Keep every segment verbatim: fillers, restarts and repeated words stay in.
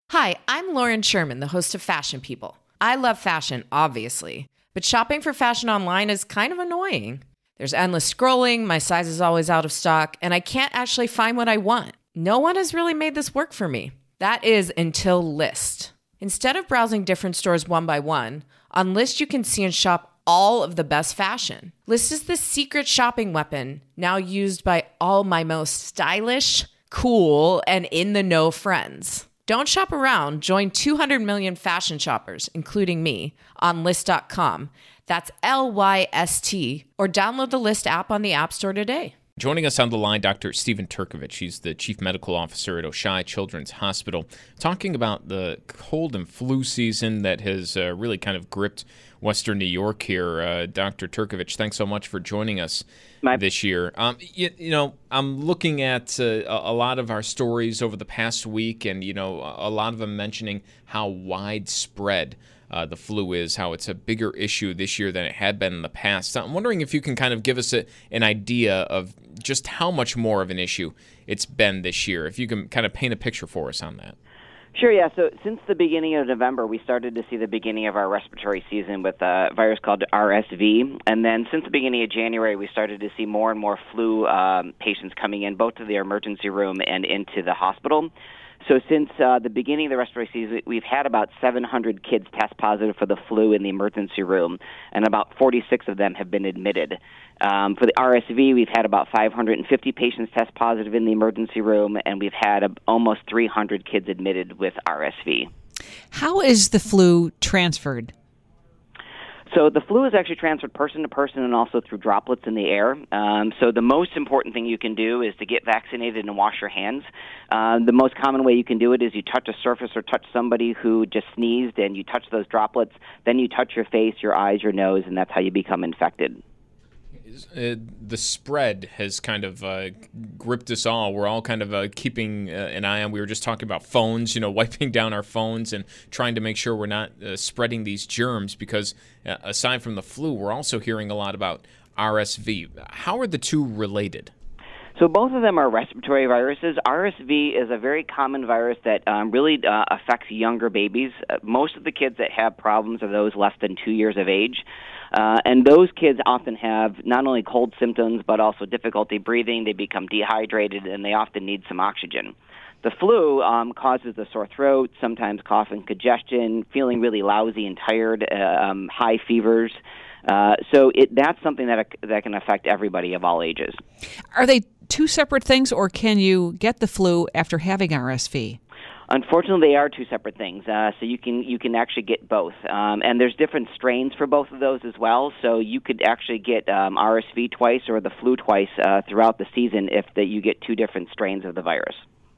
Hi, I'm Lauren Sherman, the host of Fashion People. I love fashion, obviously, but shopping for fashion online is kind of annoying. There's endless scrolling, my size is always out of stock, and I can't actually find what I want. No one has really made this work for me. That is until Lyst. Instead of browsing different stores one by one, on Lyst you can see and shop all of the best fashion. Lyst is the secret shopping weapon, now used by all my most stylish, cool, and in-the-know friends. Don't shop around. Join two hundred million fashion shoppers, including me, on Lyst dot com. That's L Y S T, or download the Lyst app on the App Store today. Joining us on the line, Doctor Stephen Turkovich. He's the Chief Medical Officer at Oishei Children's Hospital, talking about the cold and flu season that has uh, really kind of gripped Western New York here. Uh, Doctor Turkovich, thanks so much for joining us My- this year. Um, you, you know, I'm looking at uh, a lot of our stories over the past week, and, you know, a lot of them mentioning how widespread Uh, the flu is, how it's a bigger issue this year than it had been in the past. So I'm wondering if you can kind of give us a, an idea of just how much more of an issue it's been this year, if you can kind of paint a picture for us on that. Sure, yeah. So since the beginning of November, we started to see the beginning of our respiratory season with a virus called R S V. And then since the beginning of January, we started to see more and more flu um, patients coming in, both to the emergency room and into the hospital. So since uh, the beginning of the respiratory season, we've had about seven hundred kids test positive for the flu in the emergency room, and about forty-six of them have been admitted. Um, for the R S V, we've had about five hundred fifty patients test positive in the emergency room, and we've had a, almost three hundred kids admitted with R S V. How is the flu transferred? So the flu is actually transferred person to person and also through droplets in the air. Um, so the most important thing you can do is to get vaccinated and wash your hands. Uh, the most common way you can do it is you touch a surface or touch somebody who just sneezed, and you touch those droplets. Then you touch your face, your eyes, your nose, and that's how you become infected. Uh, the spread has kind of uh, gripped us all. We're all kind of uh, keeping uh, an eye on. We were just talking about phones, you know, wiping down our phones and trying to make sure we're not uh, spreading these germs, because uh, aside from the flu, we're also hearing a lot about R S V. How are the two related? So both of them are respiratory viruses. R S V is a very common virus that um, really uh, affects younger babies. Uh, most of the kids that have problems are those less than two years of age. Uh, and those kids often have not only cold symptoms, but also difficulty breathing. They become dehydrated, and they often need some oxygen. The flu um, causes a sore throat, sometimes cough and congestion, feeling really lousy and tired, uh, um, high fevers. Uh, so it, that's something that that can affect everybody of all ages. Are they two separate things, or can you get the flu after having R S V? Unfortunately, they are two separate things. Uh, so you can you can actually get both, um, and there's different strains for both of those as well. So you could actually get um, R S V twice or the flu twice uh, throughout the season if that you get two different strains of the virus.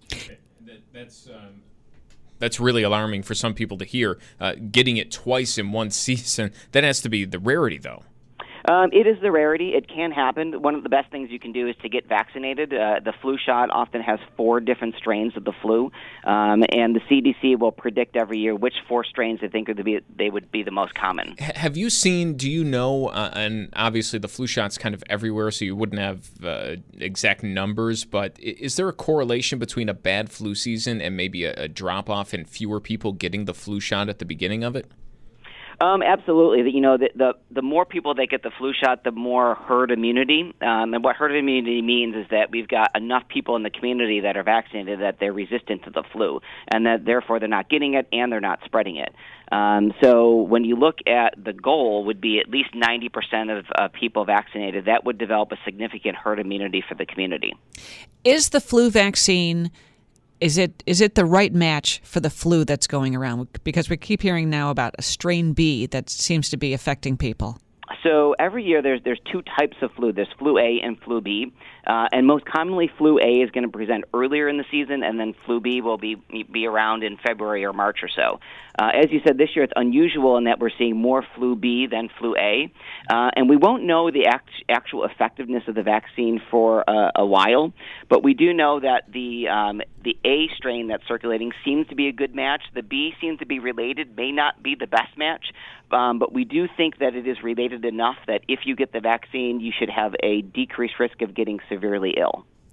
That's um, that's really alarming for some people to hear. Uh, getting it twice in one season, that has to be the rarity, though. Um, it is the rarity. It can happen. One of the best things you can do is to get vaccinated. Uh, the flu shot often has four different strains of the flu, um, and the C D C will predict every year which four strains they think are the be, they would be the most common. H- have you seen, do you know, uh, and obviously the flu shot's kind of everywhere, so you wouldn't have uh, exact numbers, but is there a correlation between a bad flu season and maybe a, a drop-off in fewer people getting the flu shot at the beginning of it? Um, absolutely. You know, the, the the more people that get the flu shot, the more herd immunity. Um, and what herd immunity means is that we've got enough people in the community that are vaccinated that they're resistant to the flu, and that therefore they're not getting it and they're not spreading it. Um, so when you look at the goal would be at least ninety percent of uh, people vaccinated, that would develop a significant herd immunity for the community. Is the flu vaccine... Is it is it the right match for the flu that's going around? Because we keep hearing now about a strain B that seems to be affecting people. So every year there's there's two types of flu. There's flu A and flu B, uh, and most commonly flu A is going to present earlier in the season, and then flu B will be be around in February or March or so. Uh, as you said, this year it's unusual in that we're seeing more flu B than flu A, uh, and we won't know the act, actual effectiveness of the vaccine for uh, a while, but we do know that the um, the A strain that's circulating seems to be a good match. The B seems to be related, may not be the best match, um, but we do think that it is related enough that if you get the vaccine, you should have a decreased risk of getting severely ill.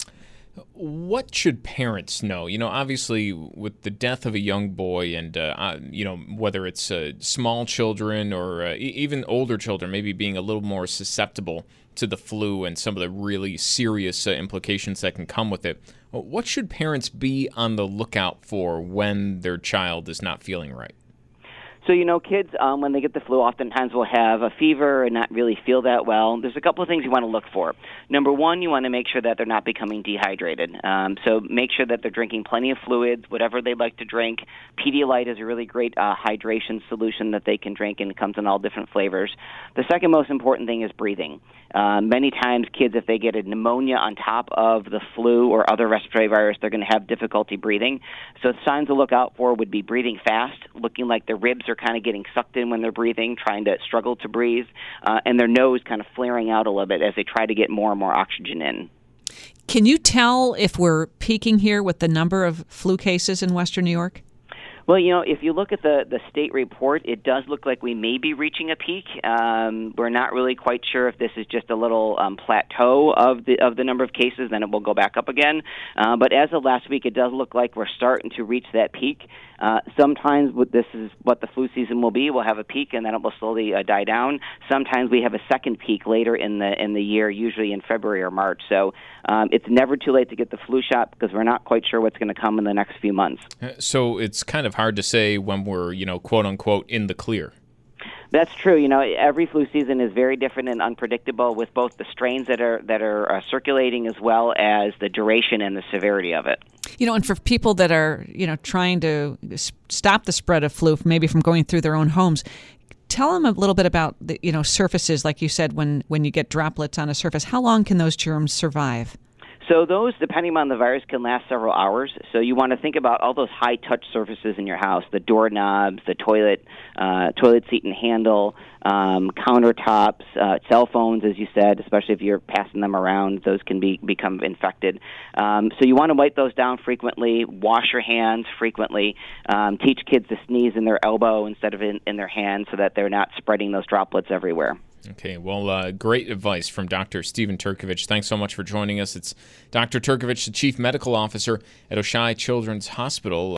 What should parents know? You know, obviously, with the death of a young boy, and uh, uh, you know, whether it's uh, small children or uh, e- even older children, maybe being a little more susceptible to the flu and some of the really serious uh, implications that can come with it. What should parents be on the lookout for when their child is not feeling right? So, you know, kids, um, when they get the flu, oftentimes will have a fever and not really feel that well. There's a couple of things you want to look for. Number one, you want to make sure that they're not becoming dehydrated. Um, so make sure that they're drinking plenty of fluids, whatever they like to drink. Pedialyte is a really great uh, hydration solution that they can drink, and it comes in all different flavors. The second most important thing is breathing. Uh, many times kids, if they get a pneumonia on top of the flu or other respiratory virus, they're going to have difficulty breathing. So signs to look out for would be breathing fast, looking like their ribs are kind of getting sucked in when they're breathing, trying to struggle to breathe, uh, and their nose kind of flaring out a little bit as they try to get more and more oxygen in. Can you tell if we're peaking here with the number of flu cases in Western New York? Well, you know, if you look at the, the state report, it does look like we may be reaching a peak. Um, we're not really quite sure if this is just a little um, plateau of the of the number of cases, then it will go back up again. Uh, but as of last week, it does look like we're starting to reach that peak. Uh, sometimes this is what the flu season will be. We'll have a peak, and then it will slowly uh, die down. Sometimes we have a second peak later in the in the year, usually in February or March. So um, it's never too late to get the flu shot because we're not quite sure what's going to come in the next few months. So it's kind of hard to say when we're, you know, quote unquote, in the clear. That's true. You know, every flu season is very different and unpredictable with both the strains that are that are uh, circulating as well as the duration and the severity of it. You know, and for people that are, you know, trying to stop the spread of flu, maybe from going through their own homes, tell them a little bit about the, you know, surfaces, like you said, when, when you get droplets on a surface. How long can those germs survive? So those, depending on the virus, can last several hours. So you want to think about all those high-touch surfaces in your house, the doorknobs, the toilet, uh, toilet seat and handle, um, countertops, uh, cell phones, as you said, especially if you're passing them around, those can be become infected. Um, so you want to wipe those down frequently, wash your hands frequently, um, teach kids to sneeze in their elbow instead of in, in their hand so that they're not spreading those droplets everywhere. Okay, well, uh, great advice from Doctor Stephen Turkovich. Thanks so much for joining us. It's Doctor Turkovich, the Chief Medical Officer at Oishei Children's Hospital.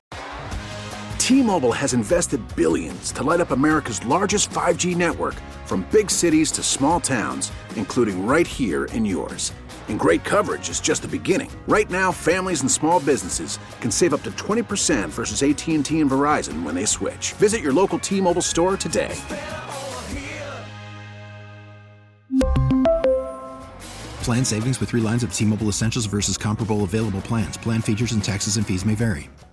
T-Mobile has invested billions to light up America's largest five G network, from big cities to small towns, including right here in yours. And great coverage is just the beginning. Right now, families and small businesses can save up to twenty percent versus A T and T and Verizon when they switch. Visit your local T-Mobile store today. Plan savings with three lines of T-Mobile Essentials versus comparable available plans. Plan features and taxes and fees may vary.